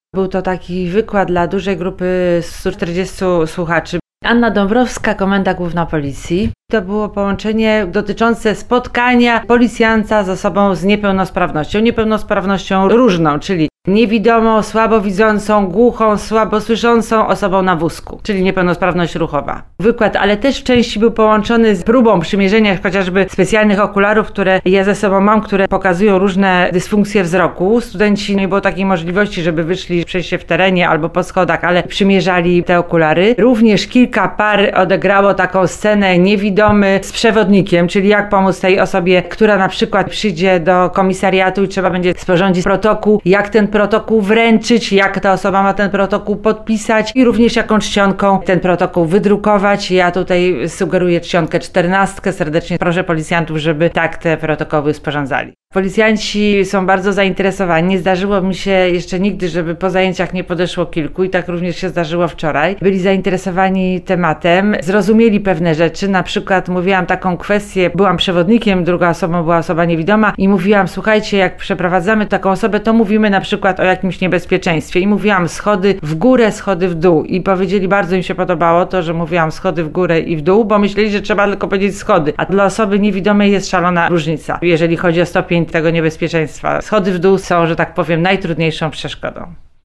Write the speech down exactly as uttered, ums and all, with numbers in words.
Był to taki wykład dla dużej grupy stu czterdziestu słuchaczy. Anna Dąbrowska, Komenda Główna Policji. To było połączenie dotyczące spotkania policjanta z osobą z niepełnosprawnością. Niepełnosprawnością różną, czyli niewidomą, słabowidzącą, głuchą, słabosłyszącą osobą na wózku, czyli niepełnosprawność ruchowa. Wykład, ale też w części był połączony z próbą przymierzenia chociażby specjalnych okularów, które ja ze sobą mam, które pokazują różne dysfunkcje wzroku. Studenci, nie było takiej możliwości, żeby wyszli przejść się w terenie albo po schodach, ale przymierzali te okulary. Również kilka par odegrało taką scenę niewidomy z przewodnikiem, czyli jak pomóc tej osobie, która na przykład przyjdzie do komisariatu i trzeba będzie sporządzić protokół, jak ten protokół wręczyć, jak ta osoba ma ten protokół podpisać i również jaką czcionką ten protokół wydrukować. Ja tutaj sugeruję czcionkę czternastkę. Serdecznie proszę policjantów, żeby tak te protokoły sporządzali. Policjanci są bardzo zainteresowani. Nie zdarzyło mi się jeszcze nigdy, żeby po zajęciach nie podeszło kilku i tak również się zdarzyło wczoraj. Byli zainteresowani tematem, zrozumieli pewne rzeczy. Na przykład mówiłam taką kwestię, byłam przewodnikiem, druga osoba była osoba niewidoma i mówiłam, słuchajcie, jak przeprowadzamy taką osobę, to mówimy na przykład o jakimś niebezpieczeństwie i mówiłam schody w górę, schody w dół i powiedzieli, bardzo im się podobało to, że mówiłam schody w górę i w dół, bo myśleli, że trzeba tylko powiedzieć schody, a dla osoby niewidomej jest szalona różnica, jeżeli chodzi o stopień tego niebezpieczeństwa. Schody w dół są, że tak powiem, najtrudniejszą przeszkodą.